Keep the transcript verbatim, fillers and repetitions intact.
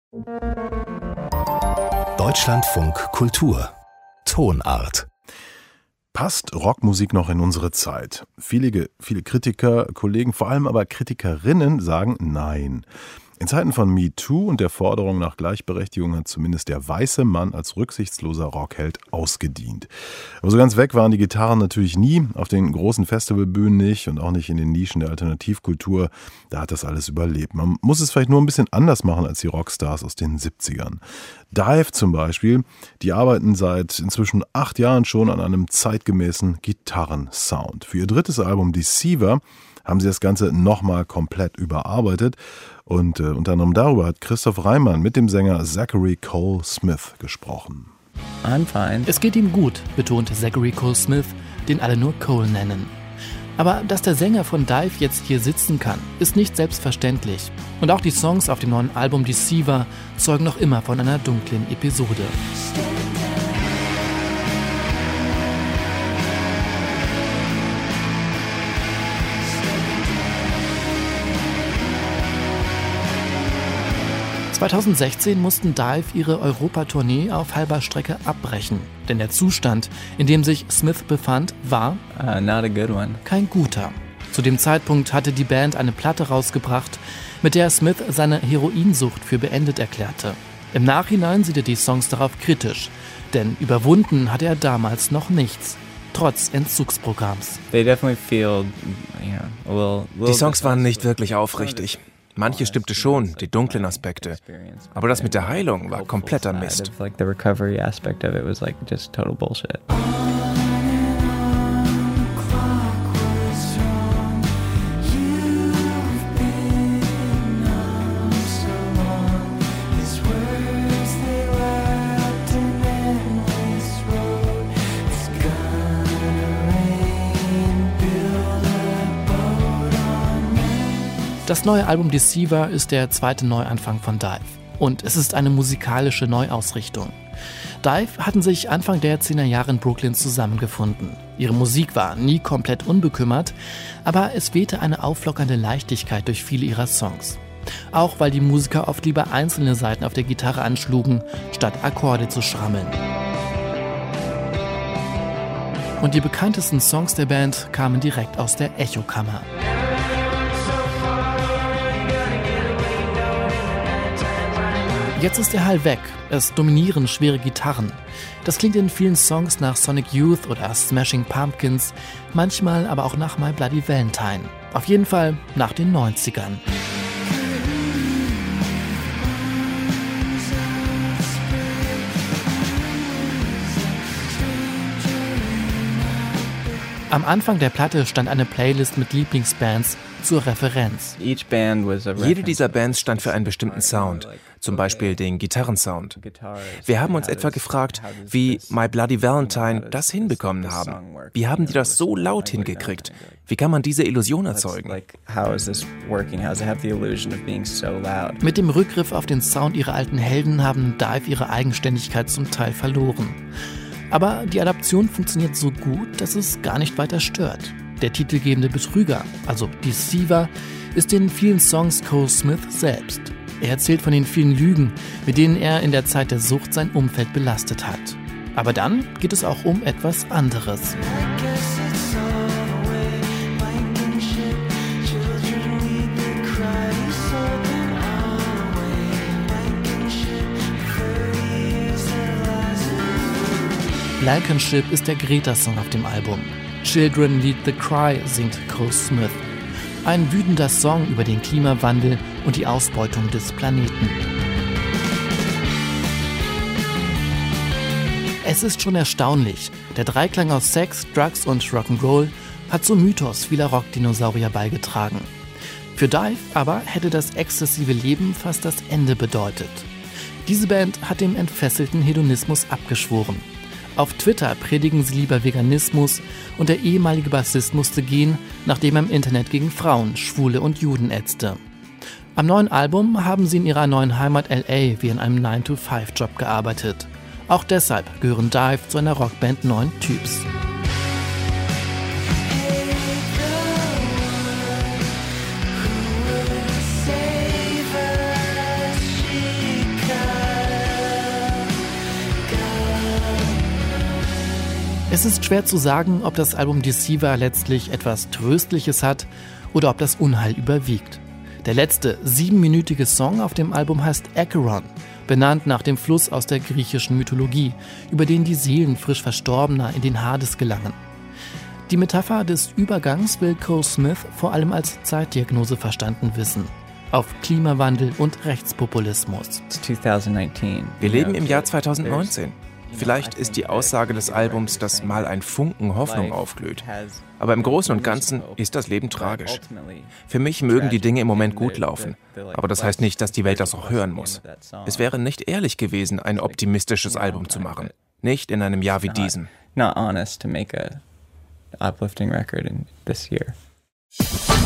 Deutschlandfunk Kultur Tonart. Passt Rockmusik noch in unsere Zeit? Viele, viele Kritiker, Kollegen, vor allem aber Kritikerinnen sagen nein. In Zeiten von MeToo und der Forderung nach Gleichberechtigung hat zumindest der weiße Mann als rücksichtsloser Rockheld ausgedient. Aber so ganz weg waren die Gitarren natürlich nie, auf den großen Festivalbühnen nicht und auch nicht in den Nischen der Alternativkultur. Da hat das alles überlebt. Man muss es vielleicht nur ein bisschen anders machen als die Rockstars aus den siebzigern. Dive zum Beispiel, die arbeiten seit inzwischen acht Jahren schon an einem zeitgemäßen Gitarrensound. Für ihr drittes Album Deceiver haben sie das Ganze nochmal komplett überarbeitet. Und äh, unter anderem darüber hat Christoph Reimann mit dem Sänger Zachary Cole Smith gesprochen. I'm fine. Es geht ihm gut, betont Zachary Cole Smith, den alle nur Cole nennen. Aber dass der Sänger von Dive jetzt hier sitzen kann, ist nicht selbstverständlich. Und auch die Songs auf dem neuen Album Deceiver zeugen noch immer von einer dunklen Episode. zweitausendsechzehn mussten Dive ihre Europatournee auf halber Strecke abbrechen, denn der Zustand, in dem sich Smith befand, war uh, not a good one. kein guter. Zu dem Zeitpunkt hatte die Band eine Platte rausgebracht, mit der Smith seine Heroinsucht für beendet erklärte. Im Nachhinein sieht er die Songs darauf kritisch, denn überwunden hatte er damals noch nichts, trotz Entzugsprogramms. They definitely feel, you know, a little, little Die Songs waren nicht wirklich aufrichtig. Manche stimmte schon, die dunklen Aspekte. Aber das mit der Heilung war kompletter Mist. Like the recovery aspect of it was like just total bullshit. Das neue Album Deceiver ist der zweite Neuanfang von Dive. Und es ist eine musikalische Neuausrichtung. Dive hatten sich Anfang der zehner Jahre in Brooklyn zusammengefunden. Ihre Musik war nie komplett unbekümmert, aber es wehte eine auflockernde Leichtigkeit durch viele ihrer Songs. Auch weil die Musiker oft lieber einzelne Saiten auf der Gitarre anschlugen, statt Akkorde zu schrammeln. Und die bekanntesten Songs der Band kamen direkt aus der Echokammer. Jetzt ist der Hall weg, es dominieren schwere Gitarren. Das klingt in vielen Songs nach Sonic Youth oder Smashing Pumpkins, manchmal aber auch nach My Bloody Valentine. Auf jeden Fall nach den neunzigern. Am Anfang der Platte stand eine Playlist mit Lieblingsbands zur Referenz. Jede dieser Bands stand für einen bestimmten Sound, zum Beispiel den Gitarrensound. Wir haben uns etwa gefragt, wie My Bloody Valentine das hinbekommen haben. Wie haben die das so laut hingekriegt? Wie kann man diese Illusion erzeugen? Mit dem Rückgriff auf den Sound ihrer alten Helden haben Dive ihre Eigenständigkeit zum Teil verloren. Aber die Adaption funktioniert so gut, dass es gar nicht weiter stört. Der titelgebende Betrüger, also Deceiver, ist in vielen Songs Cole Smith selbst. Er erzählt von den vielen Lügen, mit denen er in der Zeit der Sucht sein Umfeld belastet hat. Aber dann geht es auch um etwas anderes. Blankenship ist der Greta-Song auf dem Album. Children Lead the Cry singt Cole Smith. Ein wütender Song über den Klimawandel und die Ausbeutung des Planeten. Es ist schon erstaunlich. Der Dreiklang aus Sex, Drugs und Rock'n'Roll hat zum Mythos vieler Rockdinosaurier beigetragen. Für Dive aber hätte das exzessive Leben fast das Ende bedeutet. Diese Band hat dem entfesselten Hedonismus abgeschworen. Auf Twitter predigen sie lieber Veganismus und der ehemalige Bassist musste gehen, nachdem er im Internet gegen Frauen, Schwule und Juden ätzte. Am neuen Album haben sie in ihrer neuen Heimat L A wie in einem nine to five Job gearbeitet. Auch deshalb gehören Dive zu einer Rockband neuen Typs. Es ist schwer zu sagen, ob das Album Deceiver letztlich etwas Tröstliches hat oder ob das Unheil überwiegt. Der letzte siebenminütige Song auf dem Album heißt Acheron, benannt nach dem Fluss aus der griechischen Mythologie, über den die Seelen frisch Verstorbener in den Hades gelangen. Die Metapher des Übergangs will Cole Smith vor allem als Zeitdiagnose verstanden wissen. Auf Klimawandel und Rechtspopulismus. Wir leben im Jahr zweitausendneunzehn. Vielleicht ist die Aussage des Albums, dass mal ein Funken Hoffnung aufglüht. Aber im Großen und Ganzen ist das Leben tragisch. Für mich mögen die Dinge im Moment gut laufen. Aber das heißt nicht, dass die Welt das auch hören muss. Es wäre nicht ehrlich gewesen, ein optimistisches Album zu machen. Nicht in einem Jahr wie diesem. Not honest to make a uplifting record in this year.